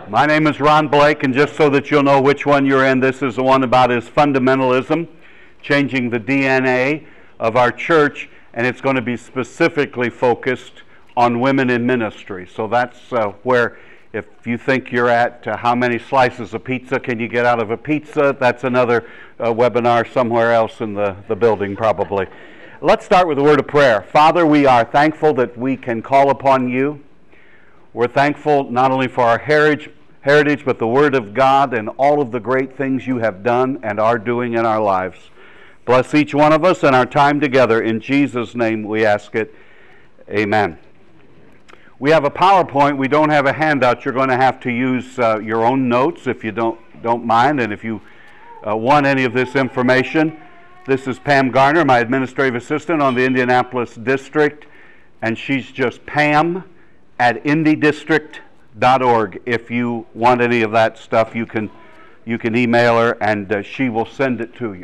My name is Ron Blake, and just so that you'll know which one you're in, this is the one about his fundamentalism, changing the DNA of our church, and it's going to be specifically focused on women in ministry. So that's where, if you think you're at how many slices of pizza can you get out of a pizza, that's another webinar somewhere else in the building probably. Let's start with a word of prayer. Father, we are thankful that we can call upon you. We're thankful not only for our heritage, but the Word of God and all of the great things you have done and are doing in our lives. Bless each one of us and our time together. In Jesus' name we ask it. Amen. We have a PowerPoint. We don't have a handout. You're going to have to use your own notes if you don't mind, and if you want any of this information. This is Pam Garner, my administrative assistant on the Indianapolis District, and she's just Pam@IndyDistrict.org. If you want any of that stuff, you can email her, and she will send it to you.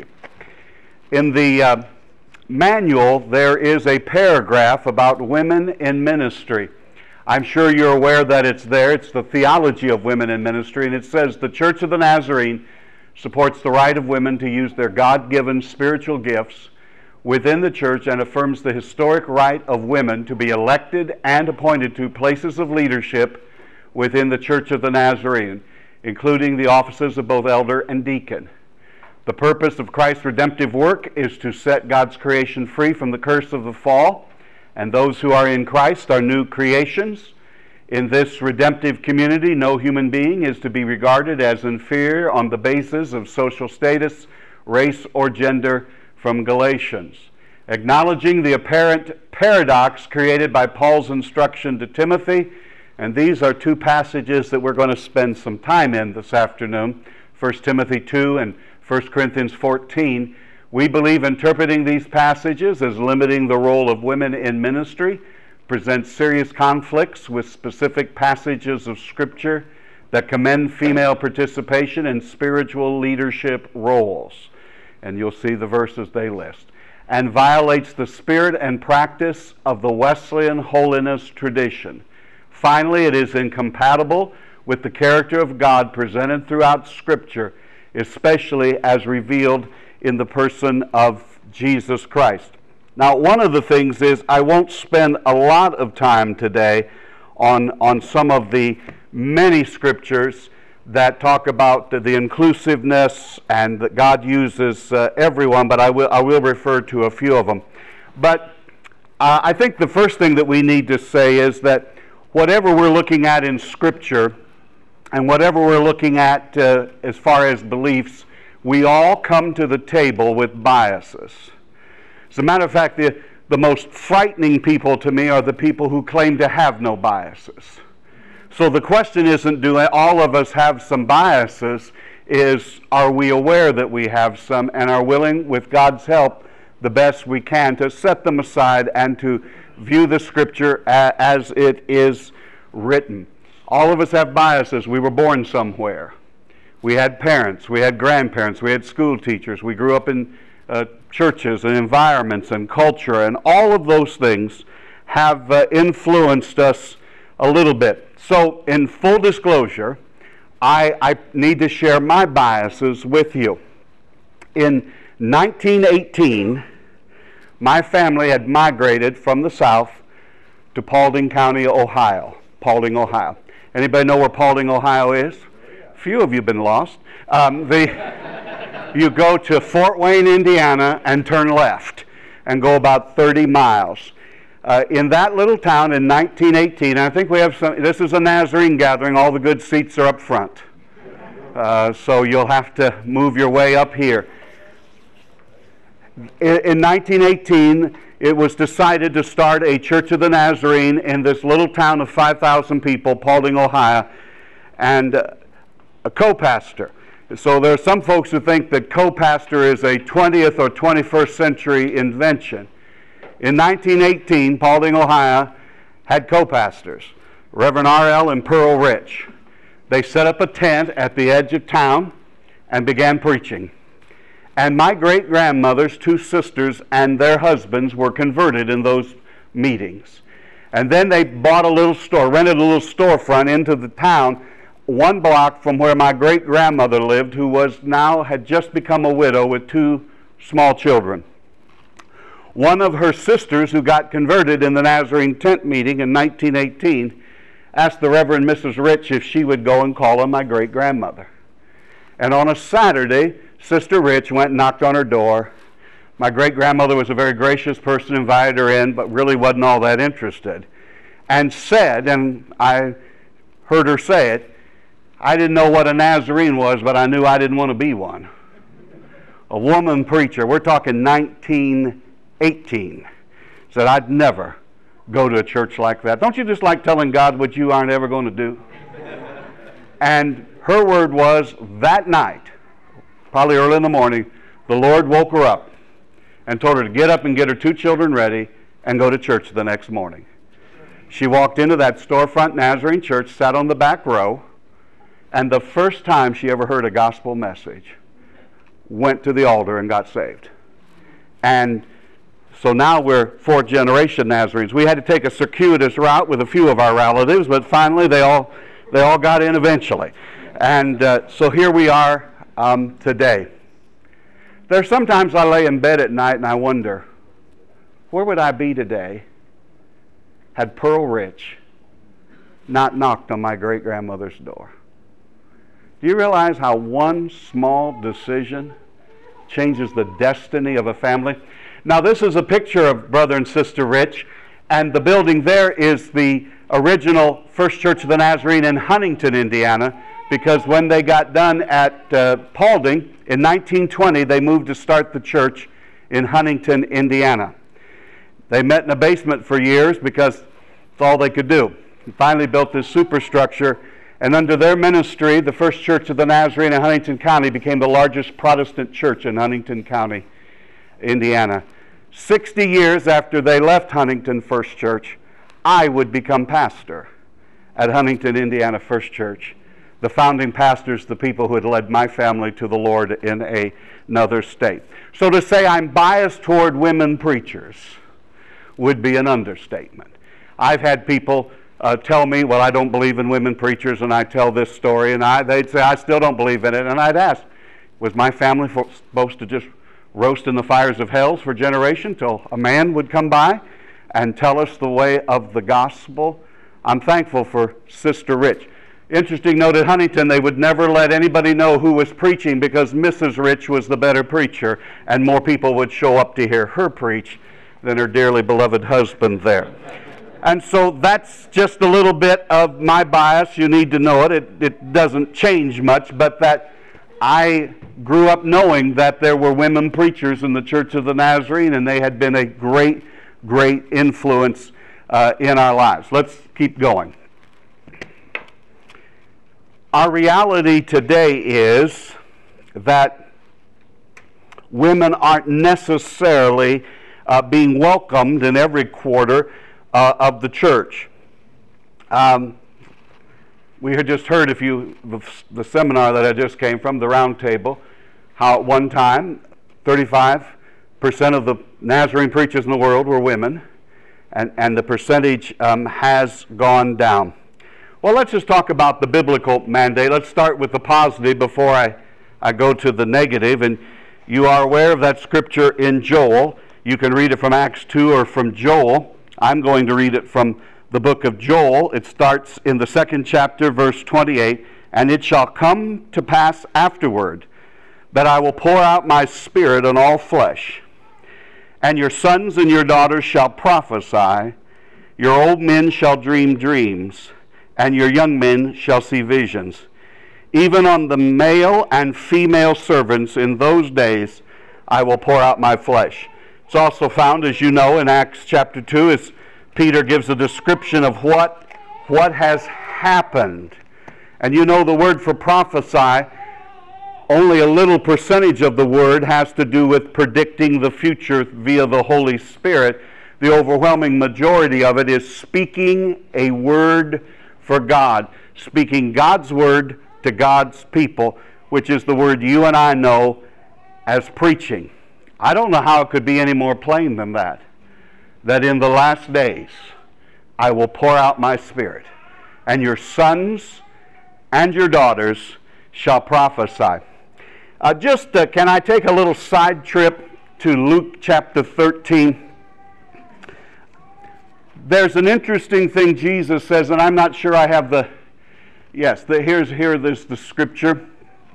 In the manual, there is a paragraph about women in ministry. I'm sure you're aware that it's there. It's the theology of women in ministry, and it says the Church of the Nazarene supports the right of women to use their God-given spiritual gifts within the church and affirms the historic right of women to be elected and appointed to places of leadership within the Church of the Nazarene, including the offices of both elder and deacon. The purpose of Christ's redemptive work is to set God's creation free from the curse of the fall, and those who are in Christ are new creations. In this redemptive community, no human being is to be regarded as inferior on the basis of social status, race, or gender, from Galatians. Acknowledging the apparent paradox created by Paul's instruction to Timothy, and these are two passages that we're going to spend some time in this afternoon, 1 Timothy 2 and 1 Corinthians 14. We believe interpreting these passages as limiting the role of women in ministry presents serious conflicts with specific passages of Scripture that commend female participation in spiritual leadership roles. And you'll see the verses they list. And violates the spirit and practice of the Wesleyan holiness tradition. Finally, it is incompatible with the character of God presented throughout Scripture, especially as revealed in the person of Jesus Christ. Now, one of the things is I won't spend a lot of time today on some of the many Scriptures that talk about the inclusiveness and that God uses everyone, but I will refer to a few of them. But I think the first thing that we need to say is that whatever we're looking at in Scripture and whatever we're looking at as far as beliefs, we all come to the table with biases. As a matter of fact, the most frightening people to me are the people who claim to have no biases. So the question isn't, do all of us have some biases? Are we aware that we have some and are willing, with God's help, the best we can, to set them aside and to view the Scripture as it is written? All of us have biases. We were born somewhere. We had parents, we had grandparents, we had school teachers, we grew up in churches and environments and culture, and all of those things have influenced us a little bit. So, in full disclosure, I need to share my biases with you. In 1918, my family had migrated from the south to Paulding County, Ohio. Paulding, Ohio. Anybody know where Paulding, Ohio is? A few of you have been lost. You go to Fort Wayne, Indiana, and turn left and go about 30 miles. In that little town in 1918, I think we have this is a Nazarene gathering, all the good seats are up front. So you'll have to move your way up here. In 1918, it was decided to start a Church of the Nazarene in this little town of 5,000 people, Paulding, Ohio, and a co-pastor. So there are some folks who think that co-pastor is a 20th or 21st century invention. In 1918, Paulding, Ohio had co-pastors, Reverend R.L. and Pearl Rich. They set up a tent at the edge of town and began preaching. And my great-grandmother's two sisters and their husbands were converted in those meetings. And then they bought a little store, rented a little storefront into the town one block from where my great-grandmother lived, who had just become a widow with 2 small children. One of her sisters, who got converted in the Nazarene tent meeting in 1918, asked the Reverend Mrs. Rich if she would go and call on my great-grandmother. And on a Saturday, Sister Rich went and knocked on her door. My great-grandmother was a very gracious person, invited her in, but really wasn't all that interested. And said, and I heard her say it, I didn't know what a Nazarene was, but I knew I didn't want to be one. A woman preacher, we're talking 1918, said, I'd never go to a church like that. Don't you just like telling God what you aren't ever going to do? And her word was, that night, probably early in the morning, the Lord woke her up and told her to get up and get her 2 children ready and go to church the next morning. She walked into that storefront Nazarene church, sat on the back row, and the first time she ever heard a gospel message, went to the altar and got saved. And so now we're 4th generation Nazarenes. We had to take a circuitous route with a few of our relatives, but finally they all got in eventually. And so here we are today. There's sometimes I lay in bed at night and I wonder, where would I be today had Pearl Rich not knocked on my great-grandmother's door? Do you realize how one small decision changes the destiny of a family? Now, this is a picture of Brother and Sister Rich, and the building there is the original First Church of the Nazarene in Huntington, Indiana, because when they got done at Paulding in 1920, they moved to start the church in Huntington, Indiana. They met in a basement for years because it's all they could do. And finally built this superstructure, and under their ministry, the First Church of the Nazarene in Huntington County became the largest Protestant church in Huntington County, Indiana. 60 years after they left Huntington First Church, I would become pastor at Huntington, Indiana First Church. The founding pastors, the people who had led my family to the Lord in another state. So to say I'm biased toward women preachers would be an understatement. I've had people tell me, well, I don't believe in women preachers, and I tell this story, and they'd say, I still don't believe in it. And I'd ask, was my family supposed to just roast in the fires of hell for generations till a man would come by and tell us the way of the gospel? I'm thankful for Sister Rich. Interesting note, at Huntington, they would never let anybody know who was preaching because Mrs. Rich was the better preacher, and more people would show up to hear her preach than her dearly beloved husband there. And so that's just a little bit of my bias. You need to know it. It doesn't change much, but that I grew up knowing that there were women preachers in the Church of the Nazarene, and they had been a great, great influence in our lives. Let's keep going. Our reality today is that women aren't necessarily being welcomed in every quarter of the church. We had just heard the seminar that I just came from, the round table, how at one time 35% of the Nazarene preachers in the world were women, and the percentage has gone down. Well, let's just talk about the biblical mandate. Let's start with the positive before I go to the negative. And you are aware of that scripture in Joel. You can read it from Acts 2 or from Joel. I'm going to read it from the book of Joel. It starts in the 2nd chapter, verse 28. And it shall come to pass afterward that I will pour out my spirit on all flesh. And your sons and your daughters shall prophesy. Your old men shall dream dreams. And your young men shall see visions. Even on the male and female servants in those days I will pour out my flesh. It's also found, as you know, in Acts chapter 2, as Peter gives a description of what has happened. And you know the word for prophesy, only a little percentage of the word has to do with predicting the future via the Holy Spirit. The overwhelming majority of it is speaking a word for God, speaking God's word to God's people, which is the word you and I know as preaching. I don't know how it could be any more plain than that in the last days I will pour out my spirit, and your sons and your daughters shall prophesy. Can I take a little side trip to Luke chapter 13? There's an interesting thing Jesus says, and I'm not sure I have the... Yes, here's the scripture,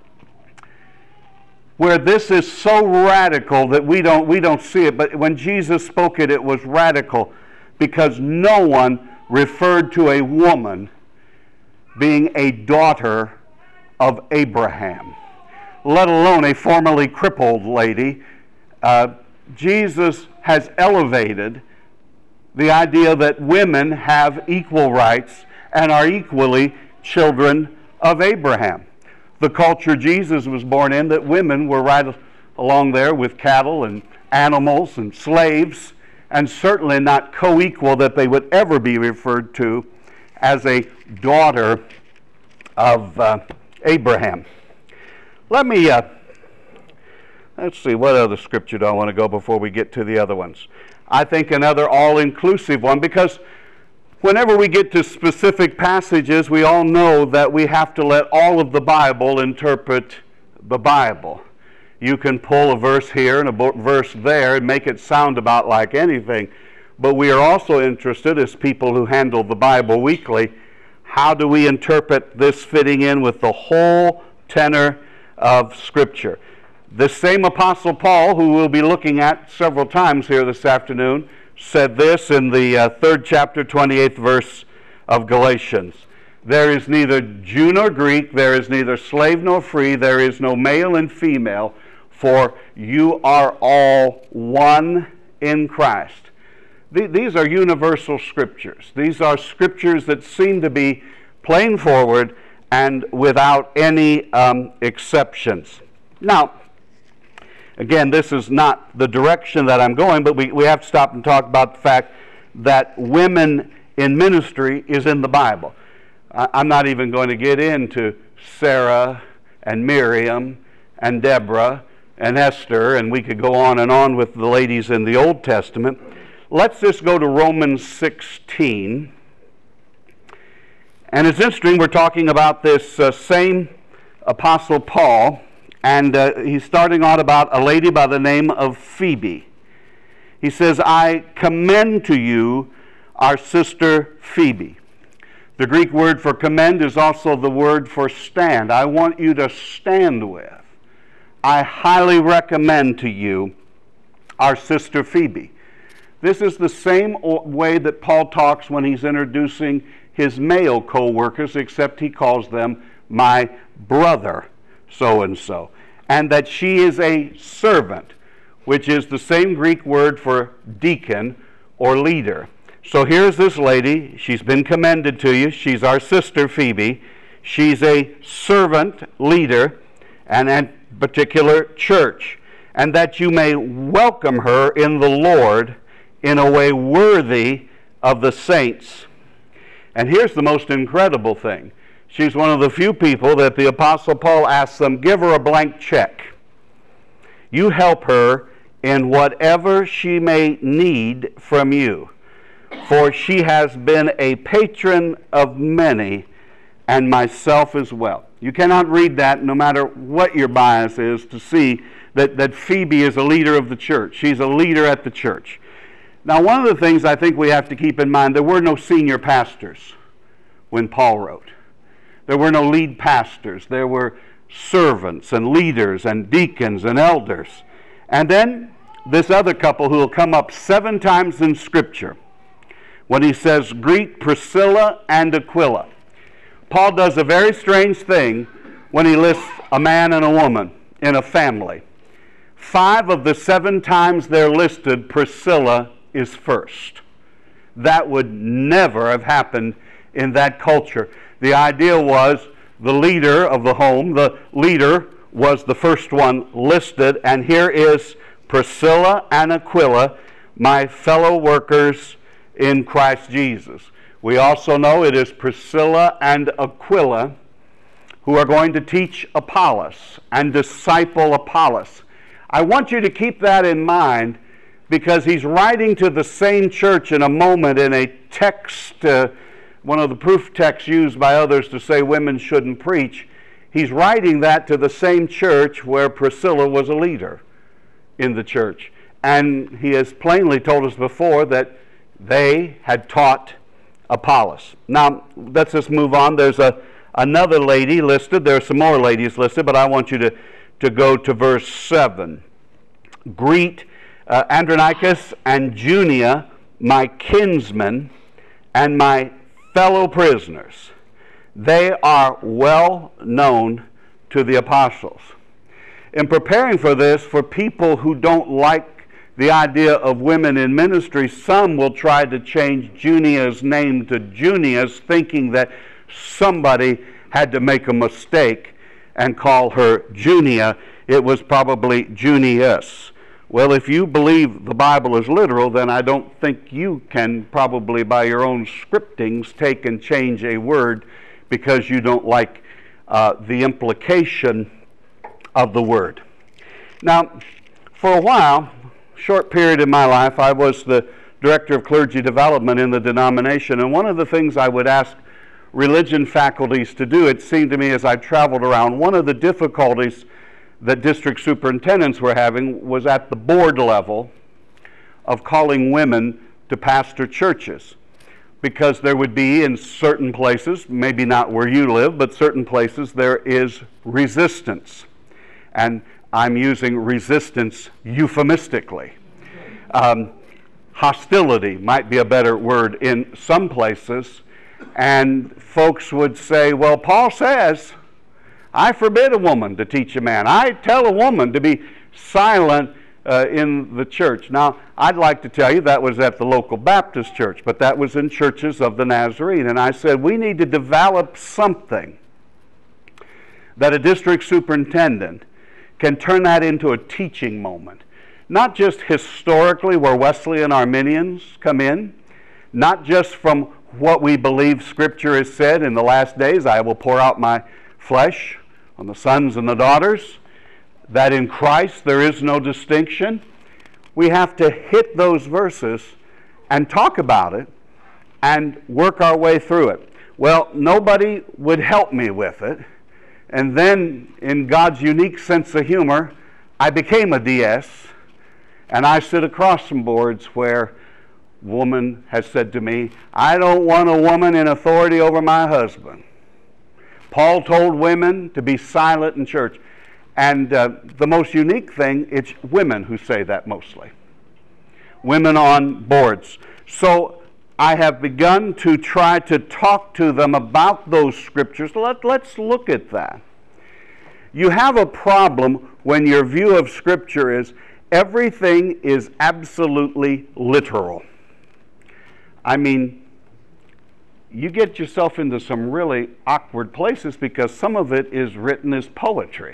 where this is so radical that we don't see it, but when Jesus spoke it, it was radical, because no one referred to a woman being a daughter of Abraham, let alone a formerly crippled lady. Jesus has elevated the idea that women have equal rights and are equally children of Abraham. The culture Jesus was born in, that women were right along there with cattle and animals and slaves, and certainly not co-equal that they would ever be referred to as a daughter of Abraham. Let's see, what other scripture do I want to go before we get to the other ones? I think another all-inclusive one, because whenever we get to specific passages, we all know that we have to let all of the Bible interpret the Bible. You can pull a verse here and a verse there and make it sound about like anything, but we are also interested, as people who handle the Bible weekly, how do we interpret this fitting in with the whole tenor of Scripture? The same Apostle Paul, who we'll be looking at several times here this afternoon, said this in the 3rd chapter, 28th verse of Galatians. There is neither Jew nor Greek, there is neither slave nor free, there is no male and female, for you are all one in Christ. These are universal scriptures. These are scriptures that seem to be plain forward and without any exceptions. Now, again, this is not the direction that I'm going, but we have to stop and talk about the fact that women in ministry is in the Bible. I'm not even going to get into Sarah and Miriam and Deborah and Esther, and we could go on and on with the ladies in the Old Testament. Let's just go to Romans 16. And it's interesting, we're talking about this same Apostle Paul, and he's starting out about a lady by the name of Phoebe. He says, I commend to you our sister Phoebe. The Greek word for commend is also the word for stand. I want you to stand with. I highly recommend to you our sister Phoebe. This is the same way that Paul talks when he's introducing his male co-workers, except he calls them my brother so-and-so, and that she is a servant, which is the same Greek word for deacon or leader. So here's this lady. She's been commended to you. She's our sister Phoebe. She's a servant leader and a particular church, and that you may welcome her in the Lord in a way worthy of the saints. And here's the most incredible thing. She's one of the few people that the Apostle Paul asks them, give her a blank check. You help her in whatever she may need from you, for she has been a patron of many, and myself as well. You cannot read that, no matter what your bias is, to see that Phoebe is a leader of the church. She's a leader at the church. Now, one of the things I think we have to keep in mind, there were no senior pastors when Paul wrote. There were no lead pastors. There were servants and leaders and deacons and elders. And then this other couple who will come up 7 times in Scripture when he says, greet Priscilla and Aquila. Paul does a very strange thing when he lists a man and a woman in a family. 5 of the 7 times they're listed, Priscilla is first. That would never have happened in that culture. The idea was the leader of the home, the leader was the first one listed, and here is Priscilla and Aquila, my fellow workers in Christ Jesus. We also know it is Priscilla and Aquila who are going to teach Apollos and disciple Apollos. I want you to keep that in mind, because he's writing to the same church in a moment in a text one of the proof texts used by others to say women shouldn't preach, he's writing that to the same church where Priscilla was a leader in the church. And he has plainly told us before that they had taught Apollos. Now, let's just move on. There's another lady listed. There are some more ladies listed, but I want you to go to verse 7. Greet Andronicus and Junia, my kinsmen, and my fellow prisoners. They are well known to the apostles. In preparing for this, for people who don't like the idea of women in ministry, some will try to change Junia's name to Junius, thinking that somebody had to make a mistake and call her Junia. It was probably Junius. Well, if you believe the Bible is literal, then I don't think you can probably by your own scriptings take and change a word because you don't like the implication of the word. Now, for a while, short period in my life, I was the director of clergy development in the denomination, and one of the things I would ask religion faculties to do, it seemed to me as I traveled around, one of the difficulties that district superintendents were having was at the board level of calling women to pastor churches, because there would be in certain places, maybe not where you live, but certain places there is resistance. And I'm using resistance euphemistically. Hostility might be a better word in some places. And folks would say, well, Paul says, I forbid a woman to teach a man. I tell a woman to be silent in the church. Now, I'd like to tell you that was at the local Baptist church, but that was in churches of the Nazarene. And I said, we need to develop something that a district superintendent can turn that into a teaching moment. Not just historically where Wesleyan Arminians come in, not just from what we believe Scripture has said in the last days, I will pour out my flesh on the sons and the daughters, that in Christ there is no distinction. We have to hit those verses and talk about it and work our way through it. Well, nobody would help me with it. And then, in God's unique sense of humor, I became a DS, and I sit across some boards where a woman has said to me, I don't want a woman in authority over my husband. Paul told women to be silent in church. And the most unique thing, it's women who say that mostly. Women on boards. So I have begun to try to talk to them about those scriptures. Let's look at that. You have a problem when your view of Scripture is everything is absolutely literal. I mean, you get yourself into some really awkward places because some of it is written as poetry.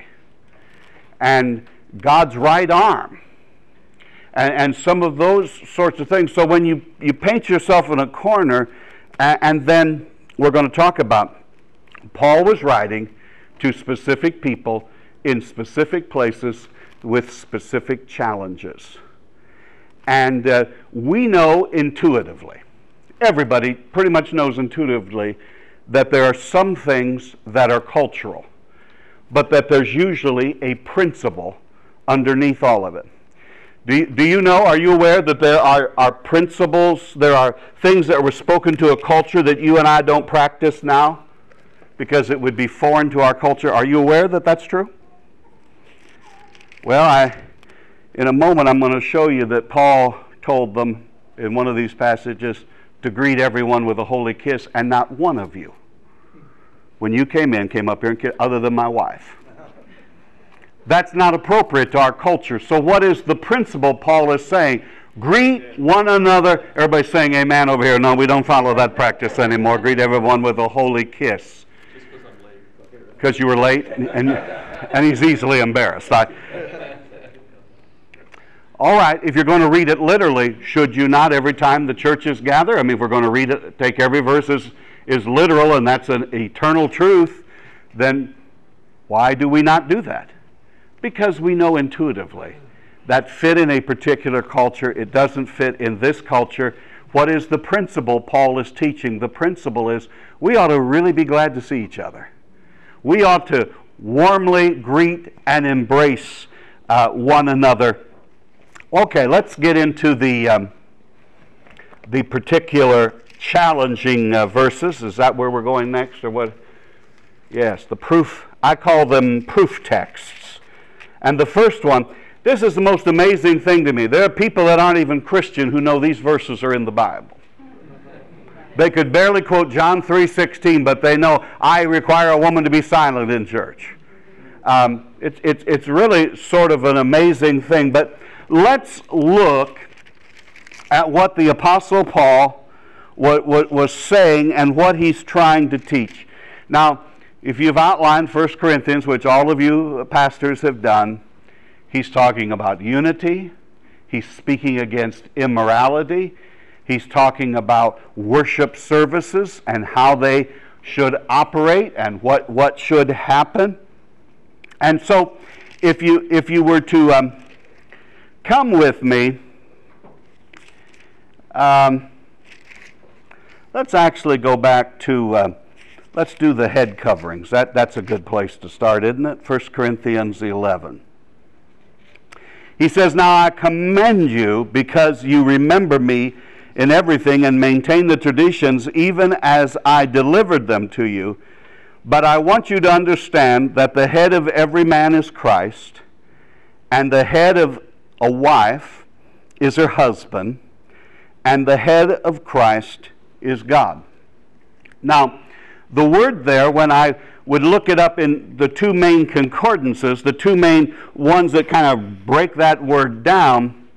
And God's right arm. And some of those sorts of things. So when you paint yourself in a corner, and then we're going to talk about, Paul was writing to specific people in specific places with specific challenges. And we know intuitively, everybody pretty much knows intuitively, that there are some things that are cultural, but that there's usually a principle underneath all of it. Do you know, are you aware that there are principles, there are things that were spoken to a culture that you and I don't practice now because it would be foreign to our culture? Are you aware that that's true? Well, in a moment I'm going to show you that Paul told them in one of these passages to greet everyone with a holy kiss, and not one of you, when you came up here and kissed, other than my wife. That's not appropriate to our culture. So what is the principle Paul is saying? Greet one another. Everybody's saying amen over here. No, we don't follow that practice anymore. Greet everyone with a holy kiss. Just because I'm late. Because you were late? And he's easily embarrassed. All right, if you're going to read it literally, should you not every time the churches gather? I mean, if we're going to read it, take every verse is literal and that's an eternal truth, then why do we not do that? Because we know intuitively that fit in a particular culture, it doesn't fit in this culture. What is the principle Paul is teaching? The principle is we ought to really be glad to see each other. We ought to warmly greet and embrace one another. Okay, let's get into the particular challenging verses. Is that where we're going next, or what? Yes, the proof. I call them proof texts. And the first one, this is the most amazing thing to me. There are people that aren't even Christian who know these verses are in the Bible. They could barely quote John 3:16, but they know, I require a woman to be silent in church. It's really sort of an amazing thing. But let's look at what the Apostle Paul was saying and what he's trying to teach. Now, if you've outlined 1 Corinthians, which all of you pastors have done, he's talking about unity. He's speaking against immorality. He's talking about worship services and how they should operate and what should happen. And so, if you were to come with me, let's actually go back to, let's do the head coverings. That's a good place to start, isn't it? 1 Corinthians 11. He says, now I commend you because you remember me in everything and maintain the traditions even as I delivered them to you. But I want you to understand that the head of every man is Christ, and the head of a wife is her husband, and the head of Christ is God. Now, the word there, when I would look it up in the two main concordances, the two main ones that kind of break that word down,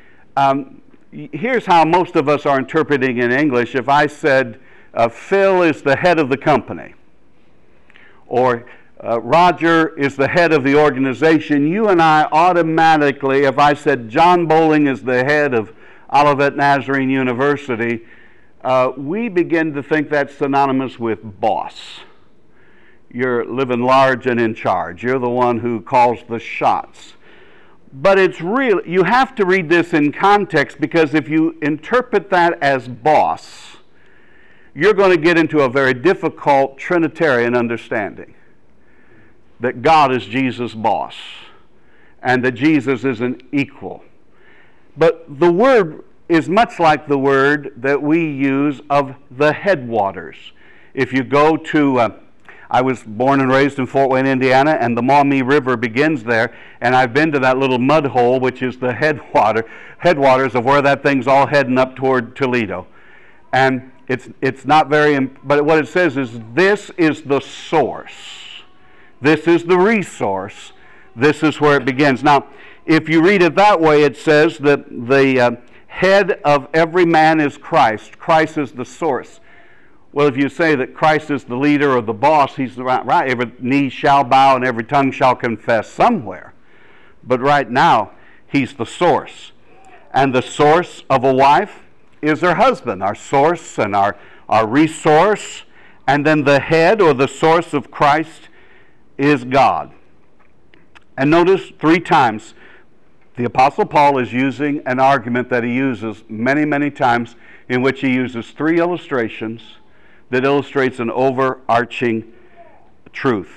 here's how most of us are interpreting in English. If I said, Phil is the head of the company, or Roger is the head of the organization, you and I automatically, if I said John Bowling is the head of Olivet Nazarene University, we begin to think that's synonymous with boss. You're living large and in charge. You're the one who calls the shots. But it's real. You have to read this in context, because if you interpret that as boss, you're going to get into a very difficult Trinitarian understanding. That God is Jesus' boss, and that Jesus is an equal. But the word is much like the word that we use of the headwaters. If you go to, I was born and raised in Fort Wayne, Indiana, and the Maumee River begins there, and I've been to that little mud hole, which is the headwaters of where that thing's all heading up toward Toledo. And it's not very, but what it says is, this is the source. This is the resource. This is where it begins. Now, if you read it that way, it says that the head of every man is Christ. Christ is the source. Well, if you say that Christ is the leader or the boss, he's the right. Every knee shall bow and every tongue shall confess somewhere. But right now, he's the source. And the source of a wife is her husband, our source and our resource. And then the head or the source of Christ is God. And notice 3 times the Apostle Paul is using an argument that he uses many, many times, in which he uses 3 illustrations that illustrates an overarching truth.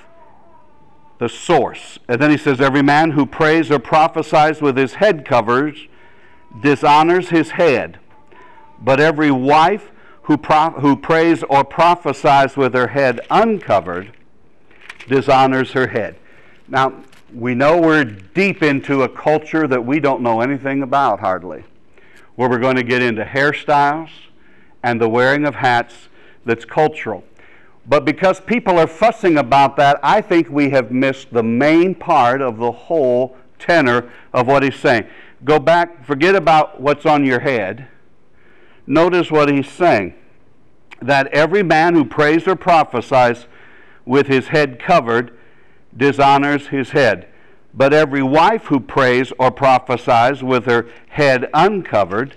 The source. And then he says, every man who prays or prophesies with his head covered dishonors his head. But every wife who prays or prophesies with her head uncovered dishonors her head. Now, we know we're deep into a culture that we don't know anything about hardly, where we're going to get into hairstyles and the wearing of hats that's cultural. But because people are fussing about that, I think we have missed the main part of the whole tenor of what he's saying. Go back, forget about what's on your head. Notice what he's saying. That every man who prays or prophesies with his head covered dishonors his head. But every wife who prays or prophesies with her head uncovered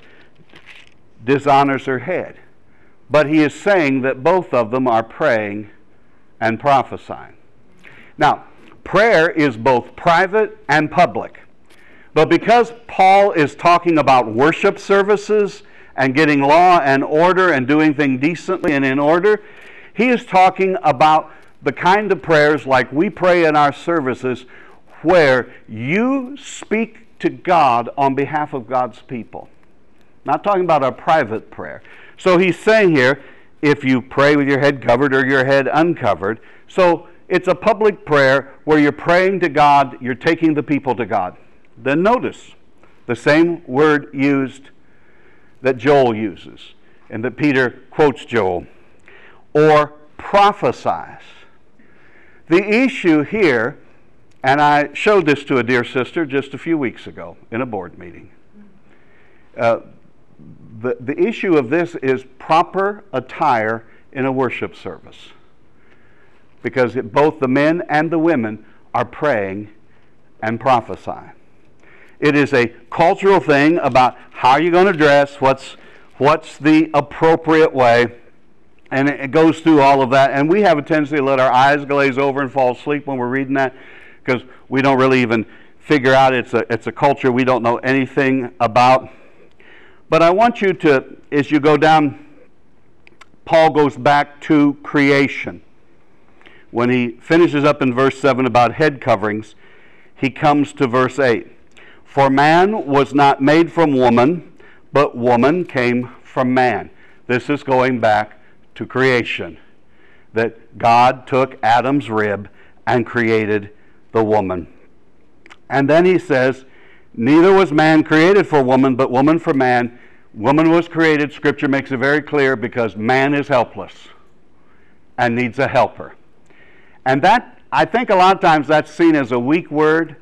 dishonors her head. But he is saying that both of them are praying and prophesying. Now, prayer is both private and public. But because Paul is talking about worship services and getting law and order and doing things decently and in order. He is talking about the kind of prayers like we pray in our services, where you speak to God on behalf of God's people. Not talking about our private prayer. So he's saying here, if you pray with your head covered or your head uncovered, so it's a public prayer where you're praying to God, you're taking the people to God. Then notice the same word used that Joel uses, and that Peter quotes Joel, or prophesies. The issue here, and I showed this to a dear sister just a few weeks ago in a board meeting. The issue of this is proper attire in a worship service. Because both the men and the women are praying and prophesying. It is a cultural thing about how you're going to dress, what's the appropriate way, and it goes through all of that. And we have a tendency to let our eyes glaze over and fall asleep when we're reading that, because we don't really even figure out it's a culture we don't know anything about. But I want you to, as you go down, Paul goes back to creation. When he finishes up in verse 7 about head coverings, he comes to verse 8. For man was not made from woman, but woman came from man. This is going back to creation, that God took Adam's rib and created the woman. And then he says, neither was man created for woman, but woman for man. Woman was created, Scripture makes it very clear, because man is helpless and needs a helper. And that, I think a lot of times that's seen as a weak word.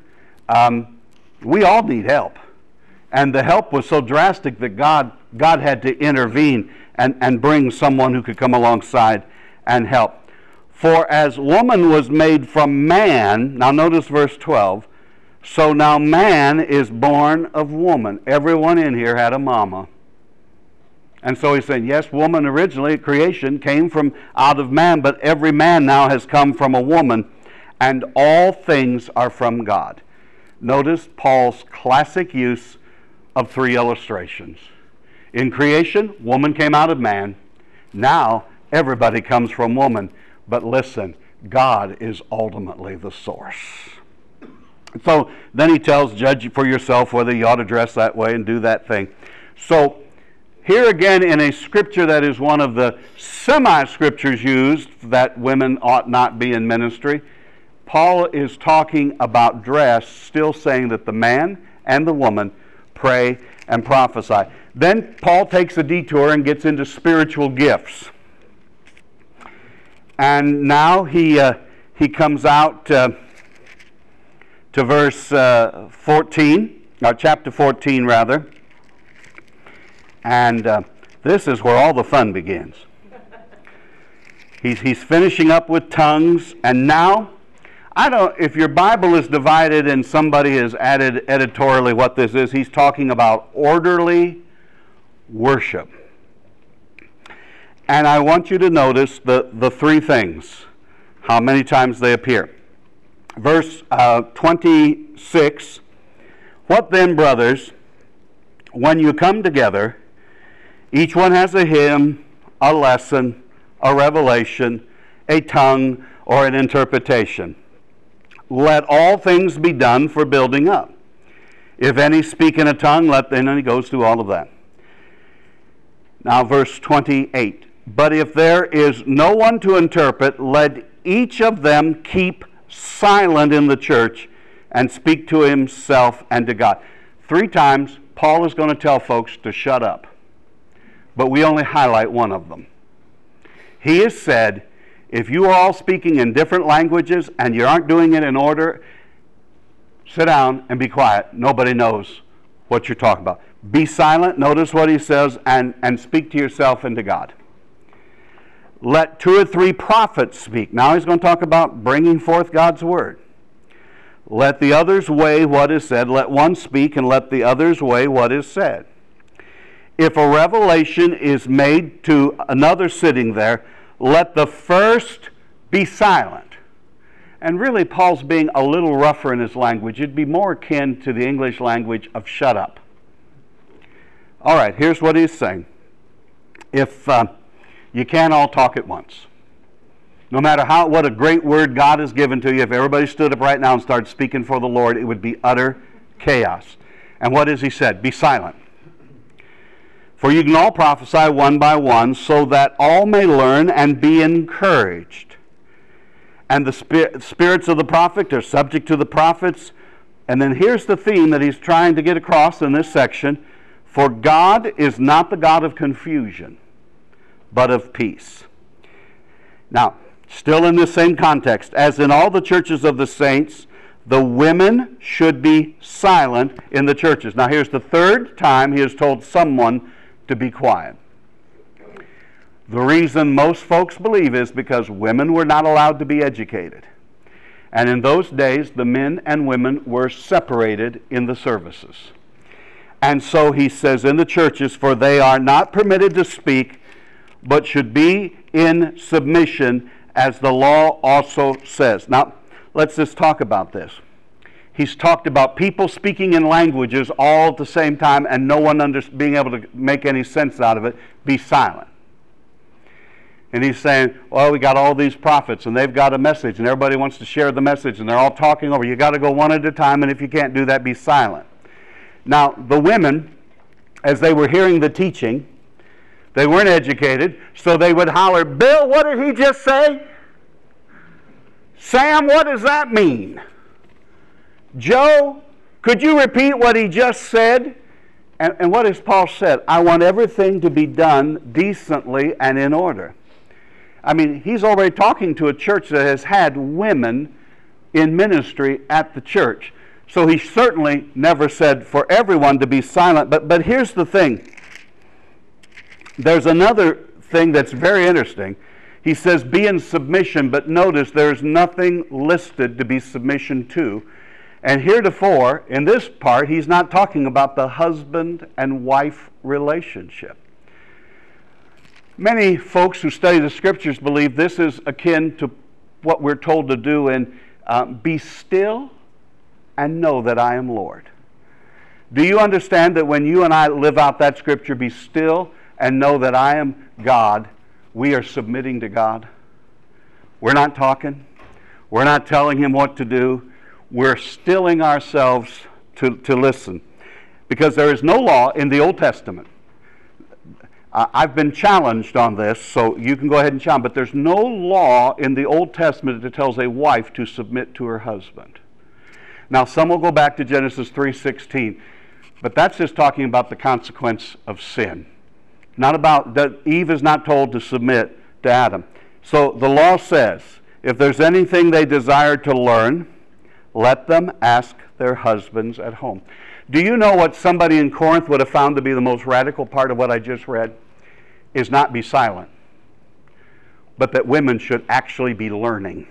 We all need help. And the help was so drastic that God had to intervene and bring someone who could come alongside and help. For as woman was made from man, now notice verse 12, so now man is born of woman. Everyone in here had a mama. And so he's saying, yes, woman originally, creation, came from out of man, but every man now has come from a woman, and all things are from God. Notice Paul's classic use of three illustrations. In creation, woman came out of man. Now, everybody comes from woman. But listen, God is ultimately the source. So then he tells, judge for yourself whether you ought to dress that way and do that thing. So here again, in a scripture that is one of the semi-scriptures used that women ought not be in ministry, Paul is talking about dress, still saying that the man and the woman pray and prophesy. Then Paul takes a detour and gets into spiritual gifts. And now he comes out to verse 14, or chapter 14 rather. And this is where all the fun begins. He's finishing up with tongues, and now, if your Bible is divided and somebody has added editorially what this is, he's talking about orderly worship. And I want you to notice the three things, how many times they appear. Verse 26, what then, brothers, when you come together, each one has a hymn, a lesson, a revelation, a tongue, or an interpretation. Let all things be done for building up. If any speak in a tongue, and he goes through all of that. Now verse 28. But if there is no one to interpret, let each of them keep silent in the church and speak to himself and to God. 3 times Paul is going to tell folks to shut up. But we only highlight one of them. He has said, if you are all speaking in different languages and you aren't doing it in order, sit down and be quiet. Nobody knows what you're talking about. Be silent, notice what he says, and speak to yourself and to God. Let 2 or 3 prophets speak. Now he's going to talk about bringing forth God's word. Let the others weigh what is said. Let one speak, and let the others weigh what is said. If a revelation is made to another sitting there, let the first be silent. And really, Paul's being a little rougher in his language. It'd be more akin to the English language of shut up. All right, here's what he's saying. If you can't all talk at once, no matter what a great word God has given to you, if everybody stood up right now and started speaking for the Lord, it would be utter chaos. And what has he said? Be silent. For you can all prophesy one by one, so that all may learn and be encouraged. And the spirits of the prophet are subject to the prophets. And then here's the theme that he's trying to get across in this section. For God is not the God of confusion, but of peace. Now, still in this same context, as in all the churches of the saints, the women should be silent in the churches. Now, here's the third time he has told someone to be quiet. The reason most folks believe is because women were not allowed to be educated. And in those days, the men and women were separated in the services. And so he says in the churches, for they are not permitted to speak, but should be in submission, as the law also says. Now, let's just talk about this. He's talked about people speaking in languages all at the same time and no one being able to make any sense out of it. Be silent. And he's saying, well, we got all these prophets and they've got a message and everybody wants to share the message and they're all talking over. You got to go one at a time, and if you can't do that, be silent. Now, the women, as they were hearing the teaching, they weren't educated, so they would holler, Bill, what did he just say? Sam, what does that mean? Joe, could you repeat what he just said? And what has Paul said? I want everything to be done decently and in order. I mean, he's already talking to a church that has had women in ministry at the church. So he certainly never said for everyone to be silent. But here's the thing. There's another thing that's very interesting. He says be in submission, but notice there's nothing listed to be submission to. And heretofore, in this part, he's not talking about the husband and wife relationship. Many folks who study the Scriptures believe this is akin to what we're told to do in be still and know that I am Lord. Do you understand that when you and I live out that Scripture, be still and know that I am God, we are submitting to God? We're not talking. We're not telling Him what to do. We're stilling ourselves to listen. Because there is no law in the Old Testament. I've been challenged on this, so you can go ahead and challenge, but there's no law in the Old Testament that tells a wife to submit to her husband. Now, some will go back to Genesis 3:16, but that's just talking about the consequence of sin. Not about, that Eve is not told to submit to Adam. So the law says, if there's anything they desire to learn, let them ask their husbands at home. Do you know what somebody in Corinth would have found to be the most radical part of what I just read? Is not be silent, but that women should actually be learning.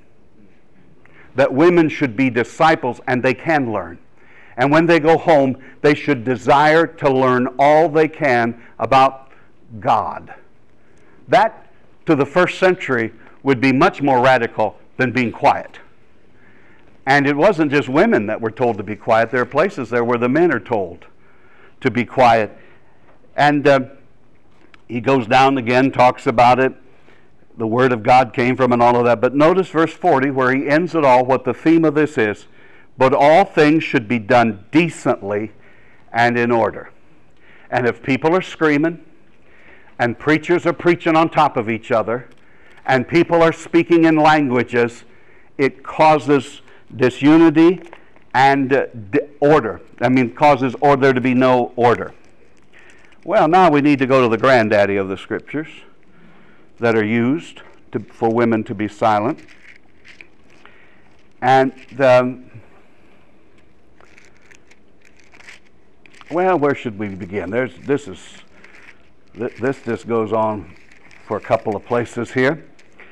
That women should be disciples and they can learn. And when they go home, they should desire to learn all they can about God. That, to the first century, would be much more radical than being quiet. And it wasn't just women that were told to be quiet. There are places there where the men are told to be quiet. And he goes down again, talks about it. The Word of God came from and all of that. But notice verse 40 where he ends it all, what the theme of this is. But all things should be done decently and in order. And if people are screaming, and preachers are preaching on top of each other, and people are speaking in languages, it causes disunity and order. I mean, causes there to be no order. Well, now we need to go to the granddaddy of the Scriptures that are used for women to be silent. And well, where should we begin? This just goes on for a couple of places here.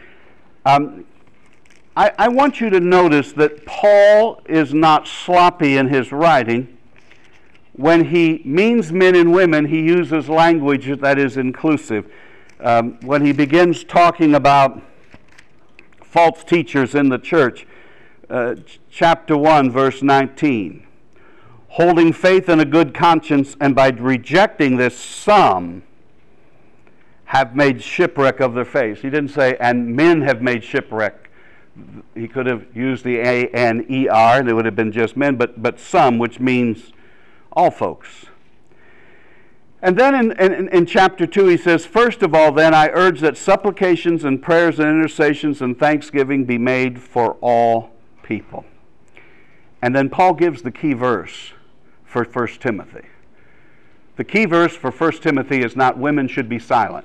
I want you to notice that Paul is not sloppy in his writing. When he means men and women, he uses language that is inclusive. When he begins talking about false teachers in the church, chapter 1, verse 19. holding faith and a good conscience, and by rejecting this, some have made shipwreck of their faith. He didn't say, and men have made shipwreck. He could have used the A-N-E-R, and it would have been just men, but some, which means all folks. And then in chapter 2 he says, first of all then I urge that supplications and prayers and intercessions and thanksgiving be made for all people. And then Paul gives the key verse for 1 Timothy. The key verse for 1 Timothy is not women should be silent.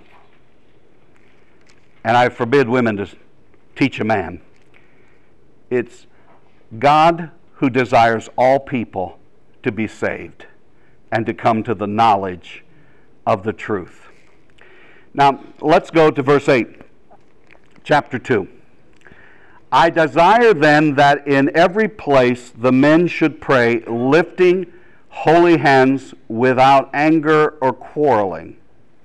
And I forbid women to teach a man. It's God who desires all people to be saved and to come to the knowledge of the truth. Now, let's go to verse 8, chapter 2. I desire then that in every place the men should pray, lifting holy hands without anger or quarreling.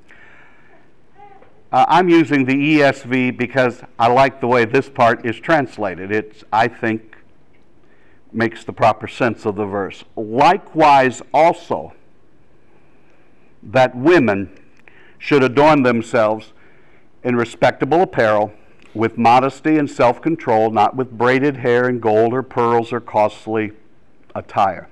I'm using the ESV because I like the way this part is translated. It's, I think, makes the proper sense of the verse. Likewise also, that women should adorn themselves in respectable apparel, with modesty and self-control, not with braided hair and gold or pearls or costly attire.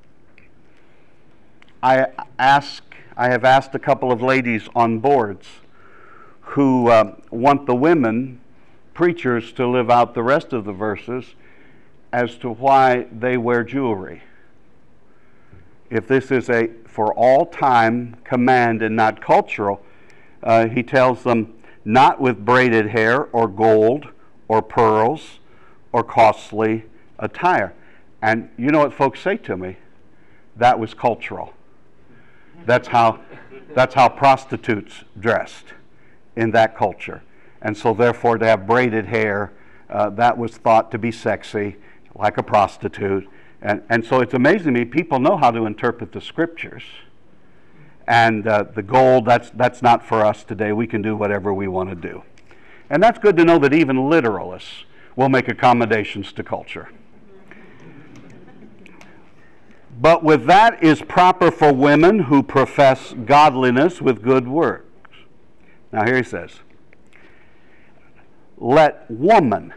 I have asked a couple of ladies on boards who want the women preachers to live out the rest of the verses as to why they wear jewelry. If this is a for all time command and not cultural, he tells them not with braided hair or gold or pearls or costly attire. And you know what folks say to me? That was cultural. That's how prostitutes dressed in that culture. And so therefore to have braided hair, that was thought to be sexy, like a prostitute. And so it's amazing to me, people know how to interpret the scriptures. And the gold, that's not for us today. We can do whatever we want to do. And that's good to know that even literalists will make accommodations to culture. But with that is proper for women who profess godliness with good works. Now here he says, let woman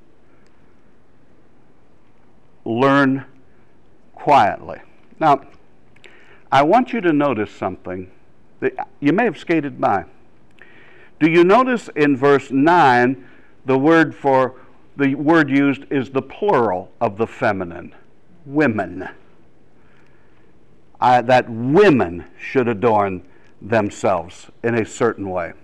learn quietly. Now, I want you to notice something that you may have skated by. Do you notice in verse 9 the word used is the plural of the feminine, women. That women should adorn themselves in a certain way.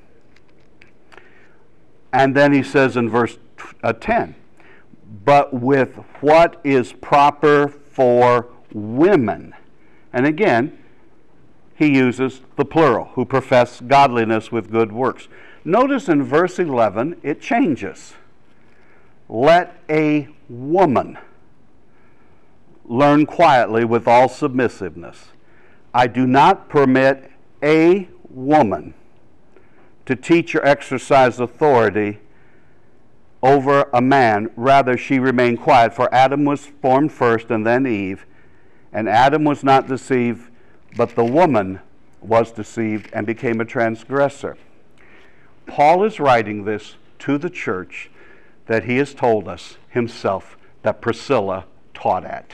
And then he says in verse 10, but with what is proper for women. And again, he uses the plural, who profess godliness with good works. Notice in verse 11, it changes. Let a woman learn quietly with all submissiveness. I do not permit a woman to teach or exercise authority over a man. Rather, she remained quiet, for Adam was formed first and then Eve. And Adam was not deceived, but the woman was deceived and became a transgressor. Paul is writing this to the church that he has told us himself that Priscilla taught at.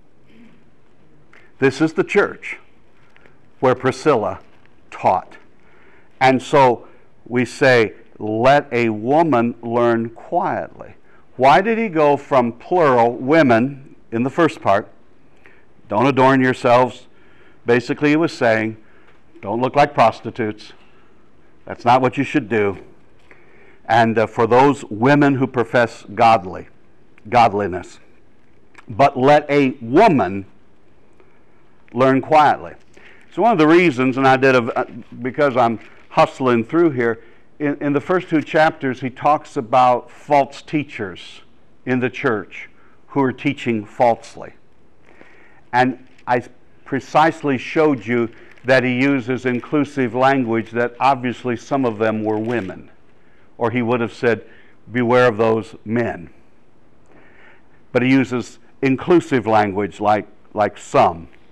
This is the church where Priscilla taught. And so we say, let a woman learn quietly. Why did he go from plural, women, in the first part? Don't adorn yourselves. Basically, he was saying, don't look like prostitutes. That's not what you should do. And for those women who profess godliness. But let a woman learn quietly. So one of the reasons, and because I'm hustling through here, in the first two chapters, he talks about false teachers in the church who are teaching falsely. And I precisely showed you that he uses inclusive language, that obviously some of them were women. Or he would have said, beware of those men. But he uses inclusive language like some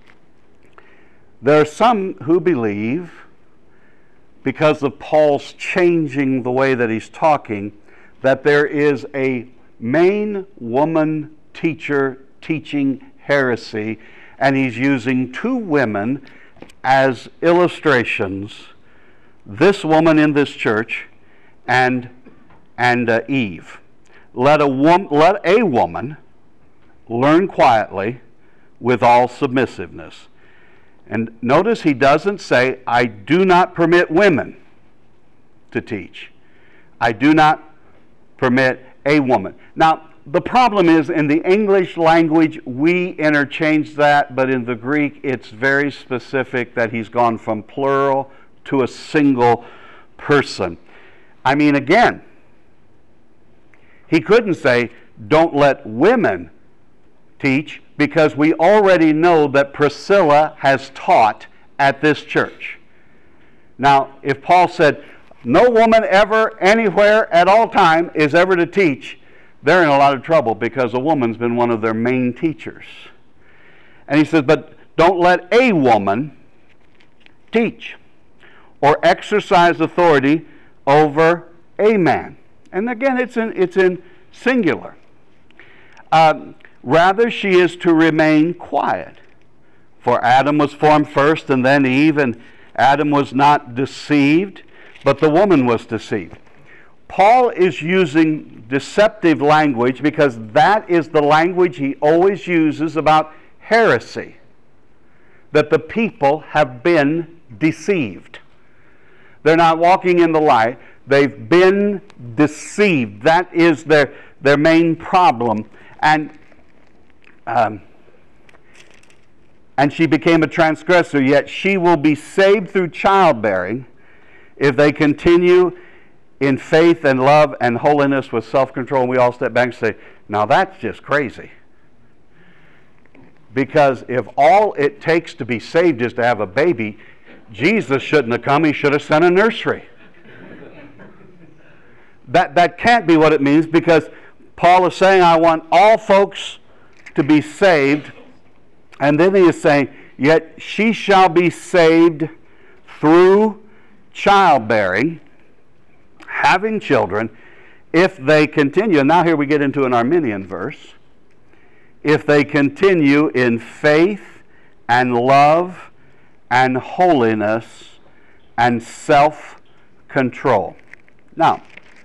There are some who believe, because of Paul's changing the way that he's talking, that there is a main woman teacher teaching heresy, and he's using two women as illustrations, this woman in this church and Eve. Let a woman learn quietly with all submissiveness. And notice he doesn't say, I do not permit women to teach. I do not permit a woman. Now, the problem is, in the English language, we interchange that, but in the Greek, it's very specific that he's gone from plural to a single person. I mean, again, he couldn't say, don't let women teach, because we already know that Priscilla has taught at this church. Now, if Paul said, no woman ever, anywhere, at all time is ever to teach, they're in a lot of trouble, because a woman's been one of their main teachers. And he says, but don't let a woman teach or exercise authority over a man. And again, it's in singular. Rather, she is to remain quiet. For Adam was formed first, and then Eve, and Adam was not deceived, but the woman was deceived. Paul is using deceptive language because that is the language he always uses about heresy, that the people have been deceived. They're not walking in the light. They've been deceived. That is their main problem. And she became a transgressor, yet she will be saved through childbearing if they continue in faith and love and holiness with self-control. And we all step back and say, now that's just crazy. Because if all it takes to be saved is to have a baby, Jesus shouldn't have come. He should have sent a nursery. That can't be what it means, because Paul is saying, I want all folks to be saved. And then he is saying, yet she shall be saved through childbearing, having children, if they continue. And now here we get into an Arminian verse. If they continue in faith and love and holiness and self-control. Now,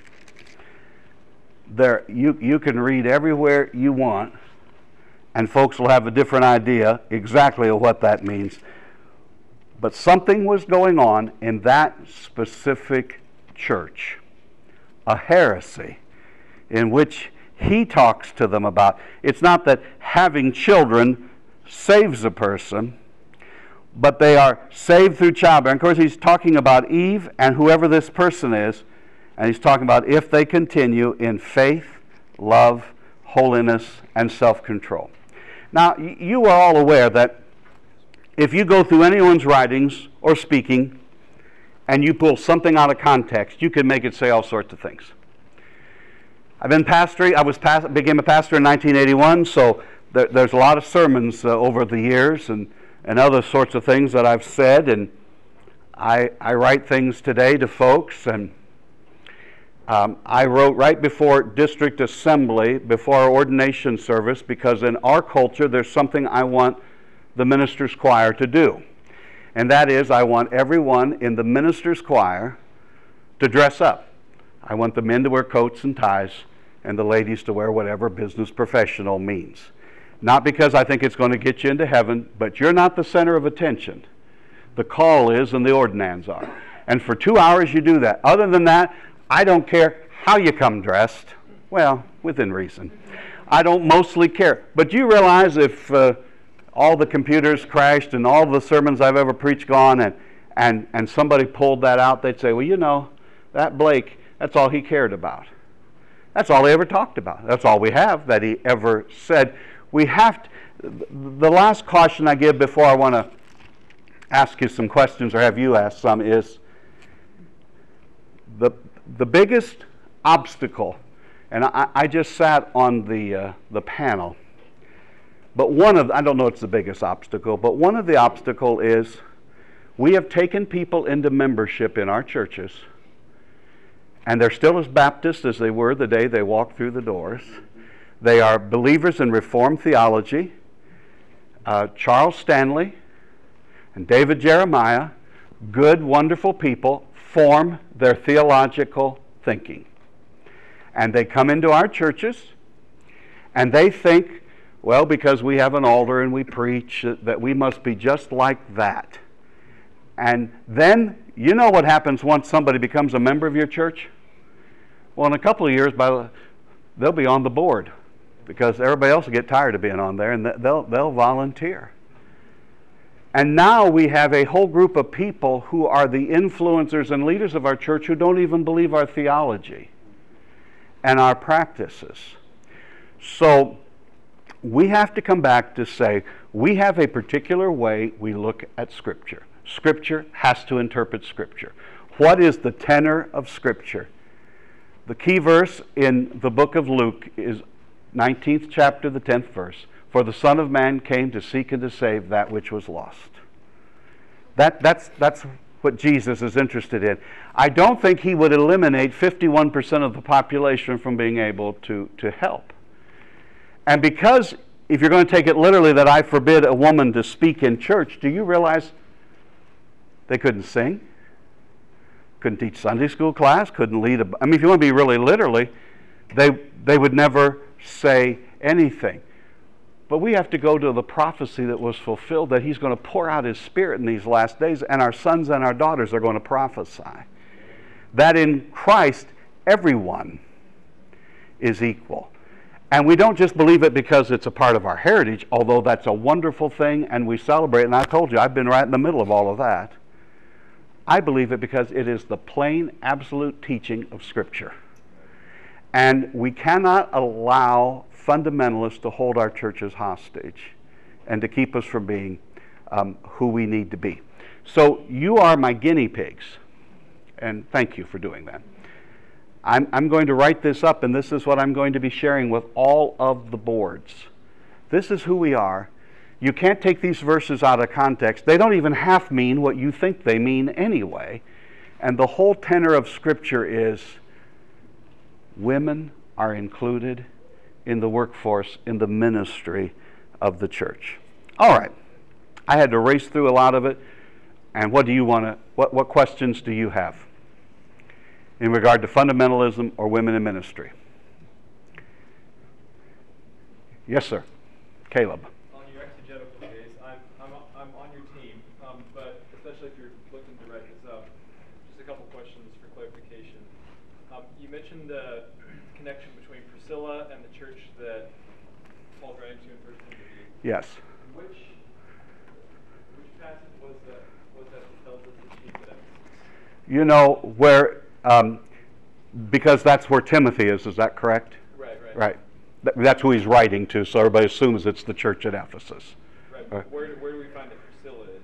you can read everywhere you want, and folks will have a different idea exactly of what that means. But something was going on in that specific church, a heresy, in which he talks to them about. It's not that having children saves a person, but they are saved through childbearing. Of course, he's talking about Eve and whoever this person is, and he's talking about if they continue in faith, love, holiness, and self-control. Now, you are all aware that if you go through anyone's writings or speaking and you pull something out of context, you can make it say all sorts of things. I've been pastoring. I became a pastor in 1981, so there's a lot of sermons over the years and other sorts of things that I've said, and I write things today to folks, and I wrote right before district assembly, before our ordination service, because in our culture there's something I want the minister's choir to do. And that is, I want everyone in the minister's choir to dress up. I want the men to wear coats and ties and the ladies to wear whatever business professional means. Not because I think it's going to get you into heaven, but you're not the center of attention. The call is and the ordinands are. And for 2 hours you do that. Other than that, I don't care how you come dressed. Well, within reason. I don't mostly care. But you realize if all the computers crashed and all the sermons I've ever preached gone and somebody pulled that out, they'd say, well, you know, that Blake, that's all he cared about. That's all he ever talked about. That's all we have that he ever said. We have to, the last caution I give before I want to ask you some questions or have you ask some is the biggest obstacle, and I just sat on the panel But I don't know it's the biggest obstacle, but one of the obstacle is we have taken people into membership in our churches, and they're still as Baptist as they were the day they walked through the doors. They are believers in Reformed theology. Charles Stanley and David Jeremiah, good, wonderful people, form their theological thinking. And they come into our churches, and they think, well, because we have an altar and we preach, that we must be just like that. And then, you know what happens once somebody becomes a member of your church? Well, in a couple of years, they'll be on the board, because everybody else will get tired of being on there, and they'll volunteer. And now we have a whole group of people who are the influencers and leaders of our church who don't even believe our theology and our practices. So we have to come back to say, we have a particular way we look at Scripture. Scripture has to interpret Scripture. What is the tenor of Scripture? The key verse in the book of Luke is 19th chapter, the 10th verse. For the Son of Man came to seek and to save that which was lost. That's what Jesus is interested in. I don't think he would eliminate 51% of the population from being able to help. And because, if you're going to take it literally, that I forbid a woman to speak in church, do you realize they couldn't sing? Couldn't teach Sunday school class? Couldn't lead I mean, if you want to be really literally, they would never say anything. But we have to go to the prophecy that was fulfilled, that he's going to pour out his Spirit in these last days, and our sons and our daughters are going to prophesy. That in Christ, everyone is equal. And we don't just believe it because it's a part of our heritage, although that's a wonderful thing, and we celebrate. And I told you, I've been right in the middle of all of that. I believe it because it is the plain, absolute teaching of Scripture. And we cannot allow fundamentalists to hold our churches hostage and to keep us from being who we need to be. So you are my guinea pigs, and thank you for doing that. I'm going to write this up, and this is what I'm going to be sharing with all of the boards. This is who we are. You can't take these verses out of context. They don't even half mean what you think they mean anyway. And the whole tenor of Scripture is women are included in the workforce, in the ministry of the church. All right. I had to race through a lot of it. And what do you want to, what questions do you have in regard to fundamentalism or women in ministry? Yes, sir. Caleb. On your exegetical case, I'm on your team, but especially if you're looking to write this up, just a couple questions for clarification. You mentioned the connection between Priscilla and the church that Paul's writing to in 1 Timothy. Yes. Which passage was that tells us that she's at Ephesus? You know, where, because that's where Timothy is that correct? Right. That's who he's writing to, so everybody assumes it's the church at Ephesus. Right. Where do we find that Priscilla is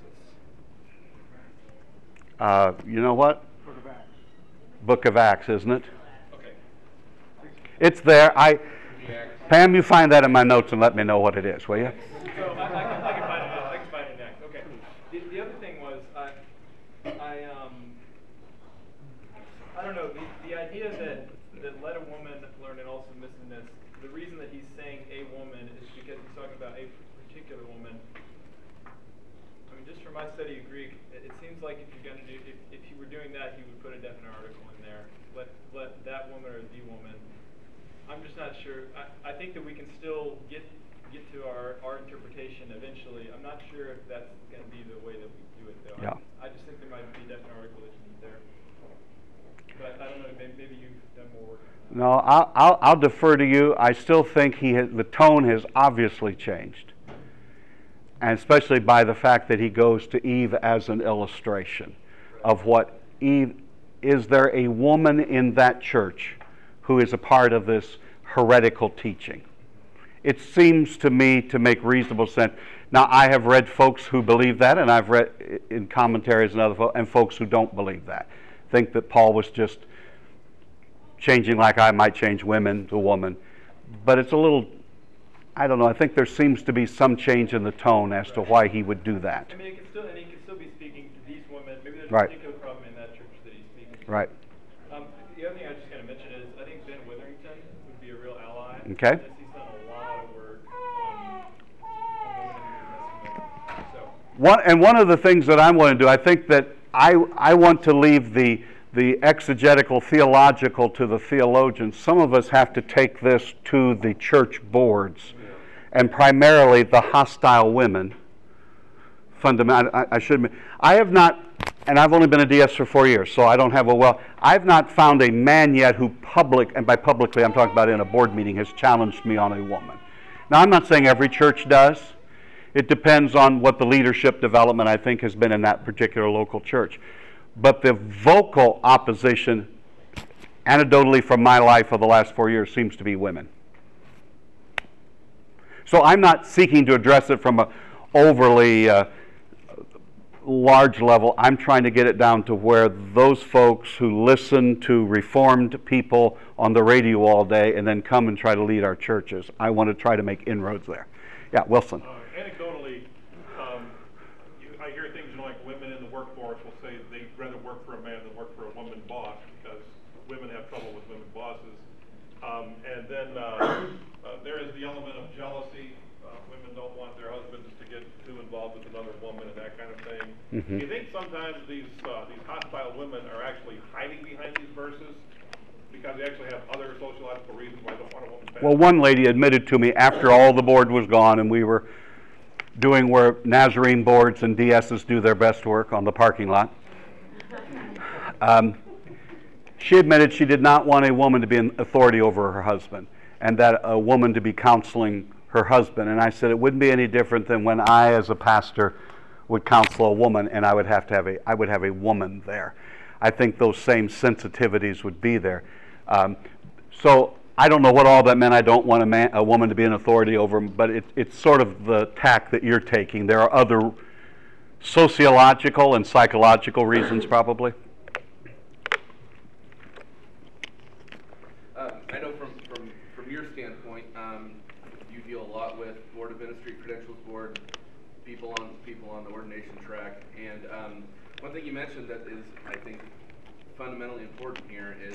at Ephesus? You know what? Book of Acts. Book of Acts, isn't it? Okay. It's there. Pam, you find that in my notes and let me know what it is, will you? So I can find it next. Okay. The other thing was I don't know, the idea that let a woman learn in all submissiveness, the reason that he's saying a woman is because he's talking about a particular woman. I mean, just from my study of Greek, it seems like if you were doing that, he would put a definite article in there. Let that woman or the woman. I'm just not sure. I think that we can still get to our interpretation eventually. I'm not sure if that's going to be the way that we do it, though. Yeah. I just think there might be a definite article that you need there. But I don't know, maybe you've done more work on that. No, I'll defer to you. I still think the tone has obviously changed. And especially by the fact that he goes to Eve as an illustration of what Eve, is there a woman in that church who is a part of this heretical teaching? It seems to me to make reasonable sense. Now, I have read folks who believe that, and I've read in commentaries and other folks, and folks who don't believe that. Think that Paul was just changing like I might change women to woman. But it's a little I don't know. I think there seems to be some change in the tone as to why he would do that. I mean, he can still be speaking to these women. Maybe there's Right. a particular problem in that church that he's speaking to. Right. The other thing I just kind of mention is I think Ben Witherington would be a real ally. Okay. Because he's done a lot of work on women in the so. One of the things that I want to do, I think that I want to leave the exegetical, theological to the theologians. Some of us have to take this to the church boards, and primarily the hostile women. I have not, and I've only been a DS for 4 years, so I don't have I've not found a man yet who and by publicly I'm talking about in a board meeting, has challenged me on a woman. Now, I'm not saying every church does. It depends on what the leadership development, I think, has been in that particular local church. But the vocal opposition, anecdotally from my life of the last 4 years, seems to be women. So I'm not seeking to address it from an overly large level. I'm trying to get it down to where those folks who listen to Reformed people on the radio all day and then come and try to lead our churches, I want to try to make inroads there. Yeah, Wilson. Anecdotally, I hear things like women in the workforce will say they'd rather work for a man than work for a woman boss because women have trouble with women bosses. And then there is the element of jealousy. Women don't want their husbands to get too involved with another woman and that kind of thing. Mm-hmm. Do you think sometimes these hostile women are actually hiding behind these verses because they actually have other sociological reasons why they don't want a woman back? Well, one lady admitted to me after all the board was gone and we were doing where Nazarene boards and DSs do their best work on the parking lot. She admitted she did not want a woman to be an authority over her husband and that a woman to be counseling her husband. And I said it wouldn't be any different than when I, as a pastor, would counsel a woman and I would have a woman there. I think those same sensitivities would be there. So I don't know what all that meant. I don't want a woman to be an authority over him, but it's sort of the tack that you're taking. There are other sociological and psychological reasons, probably. I know from your standpoint, you deal a lot with Board of Ministry, Credentials Board, people on the ordination track, and one thing you mentioned that is, I think, fundamentally important here is,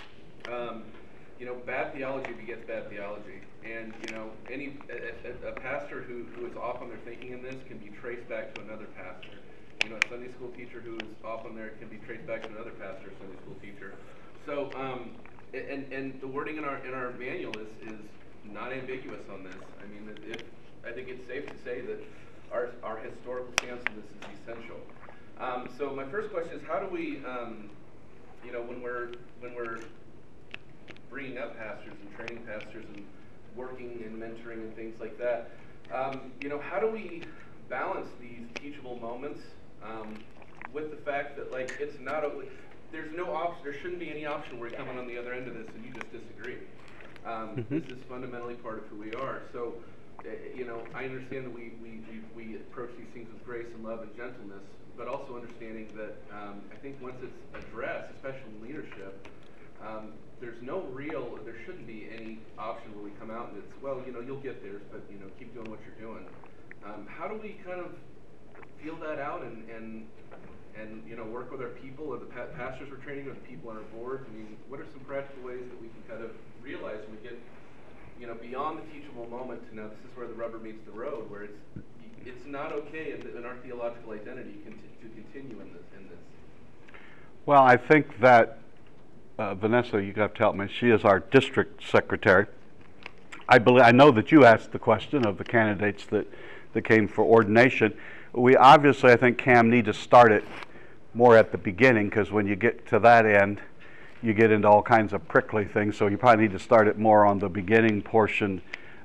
bad theology begets bad theology, and a pastor who is off on their thinking in this can be traced back to another pastor. A Sunday school teacher who is off on there can be traced back to another pastor, Sunday school teacher. So, and the wording in our manual is not ambiguous on this. I mean, I think it's safe to say that our historical stance on this is essential. So my first question is, how do we, when we're bringing up pastors and training pastors and working and mentoring and things like that, how do we balance these teachable moments with the fact that it's not there's no option, there shouldn't be any option where you come in on the other end of this and you just disagree. This is fundamentally part of who we are. So, I understand that we approach these things with grace and love and gentleness, but also understanding that I think once it's addressed, especially in leadership, there shouldn't be any option where we come out and it's, you'll get there, but keep doing what you're doing. How do we kind of feel that out and work with our people or the pastors we're training or the people on our board? I mean, what are some practical ways that we can kind of realize when we get beyond the teachable moment to now this is where the rubber meets the road, where it's not okay in our theological identity to continue in this. Well, I think that Vanessa, you have to help me. She is our district secretary. I know that you asked the question of the candidates that came for ordination. We obviously, I think, Cam, need to start it more at the beginning, because when you get to that end, you get into all kinds of prickly things. So you probably need to start it more on the beginning portion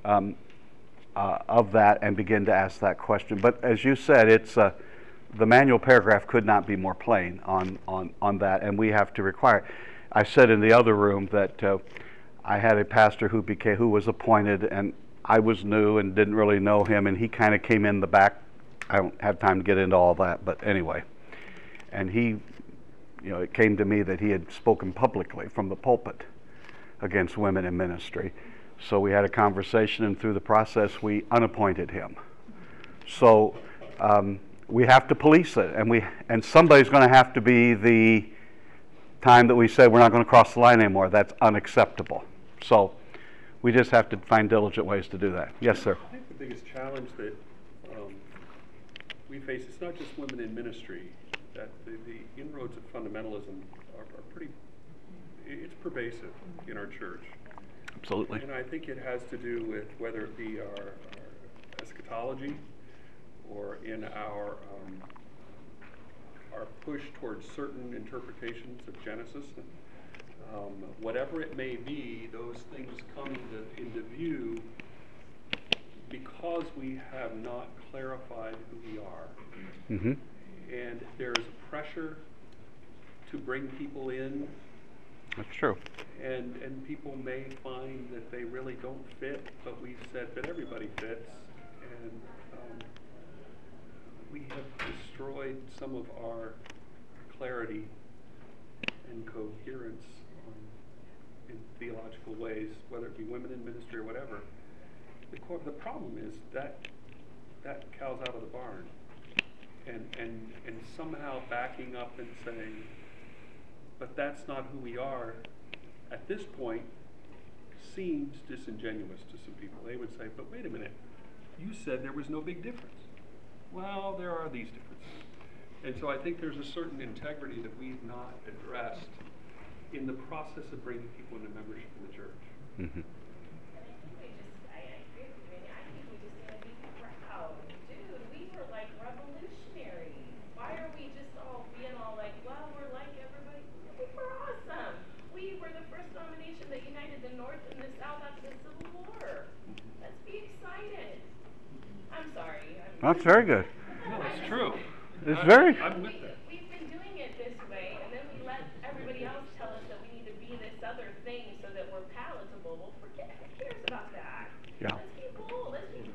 of that and begin to ask that question. But as you said, it's the manual paragraph could not be more plain on that, and we have to require it. I said in the other room that I had a pastor who was appointed, and I was new and didn't really know him, and he kind of came in the back. I don't have time to get into all that, but anyway. And he, it came to me that he had spoken publicly from the pulpit against women in ministry. So we had a conversation, and through the process, we unappointed him. So we have to police it, and somebody's going to have to be the time that we say we're not going to cross the line anymore. That's unacceptable. So we just have to find diligent ways to do that. Yes, sir. I think the biggest challenge that we face, it's not just women in ministry, that the inroads of fundamentalism are pretty, it's pervasive in our church. Absolutely. And I think it has to do with whether it be our eschatology or in our push towards certain interpretations of Genesis. Whatever it may be, those things come into view because we have not clarified who we are. Mm-hmm. And there's a pressure to bring people in. That's true. And people may find that they really don't fit, but we've said that everybody fits. And we have destroyed some of our clarity and coherence in theological ways, whether it be women in ministry or whatever. The problem is that cow's out of the barn. And somehow backing up and saying, but that's not who we are, at this point, seems disingenuous to some people. They would say, but wait a minute, you said there was no big difference. Well, there are these differences. And so I think there's a certain integrity that we've not addressed in the process of bringing people into membership in the church. Mm-hmm. I agree with you. I think we just gotta be proud. Dude, we were like revolutionaries. Why are we just all being all like, well, we're like everybody? We were awesome. We were the first denomination that united the North and the South after the Civil War. Let's be excited. I'm sorry. That's very good. No, it's true. It's very. I'm with that. We've been doing it this way, and then we let everybody else tell us that we need to be this other thing so that we're palatable. Well, forget, who cares about that? Yeah. Let's be bold. Let's be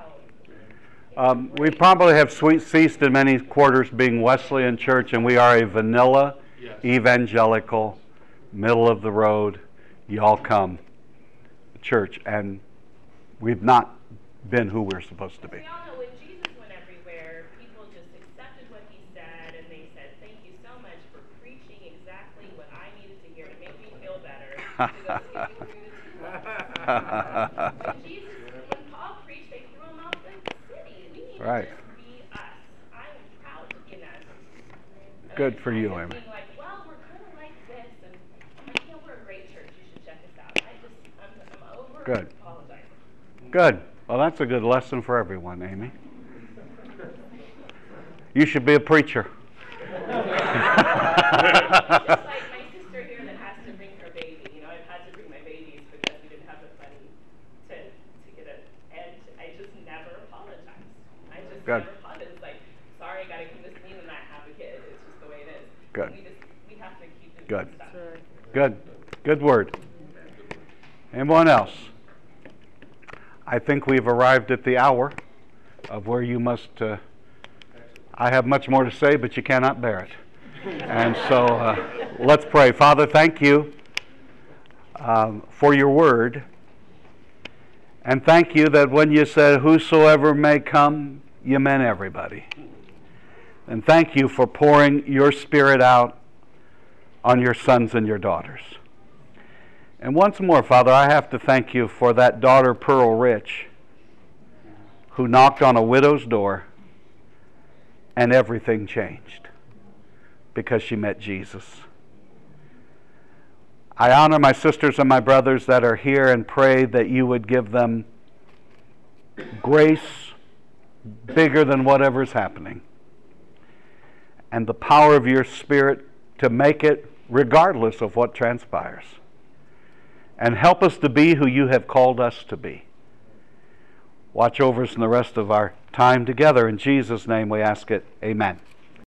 proud. We probably have ceased in many quarters being Wesleyan Church, and we are a vanilla, Yes. evangelical, middle of the road, y'all come church, and we've not been who we're supposed to be. We all know when Jesus went everywhere, people just accepted what he said, and they said, thank you so much for preaching exactly what I needed to hear to make me feel better. To go skipping through the when Paul preached, they threw him out the city. We need Right. to just be us. I'm proud to be us. Good for you, Amy. Amy. Being like, well, we're kind of like this, and we're a great church. You should check us out. I'm over Good. apologizing. Good. Well, that's a good lesson for everyone, Amy. You should be a preacher. Just like my sister here that has to bring her baby. You know, I've had to bring my babies because we didn't have the money to get it. And I just never apologize. I just Good. never apologize. It's like, sorry, I got to come this mean and not have a kid. It's just the way it is. Good. We have to keep doing Good. stuff. Good. Good word. Anyone else? I think we've arrived at the hour of where you must. I have much more to say, but you cannot bear it. And so let's pray. Father, thank you for your word. And thank you that when you said, whosoever may come, you meant everybody. And thank you for pouring your Spirit out on your sons and your daughters. And once more, Father, I have to thank you for that daughter, Pearl Rich, who knocked on a widow's door and everything changed because she met Jesus. I honor my sisters and my brothers that are here and pray that you would give them grace bigger than whatever's happening and the power of your Spirit to make it regardless of what transpires. And help us to be who you have called us to be. Watch over us in the rest of our time together. In Jesus' name we ask it. Amen.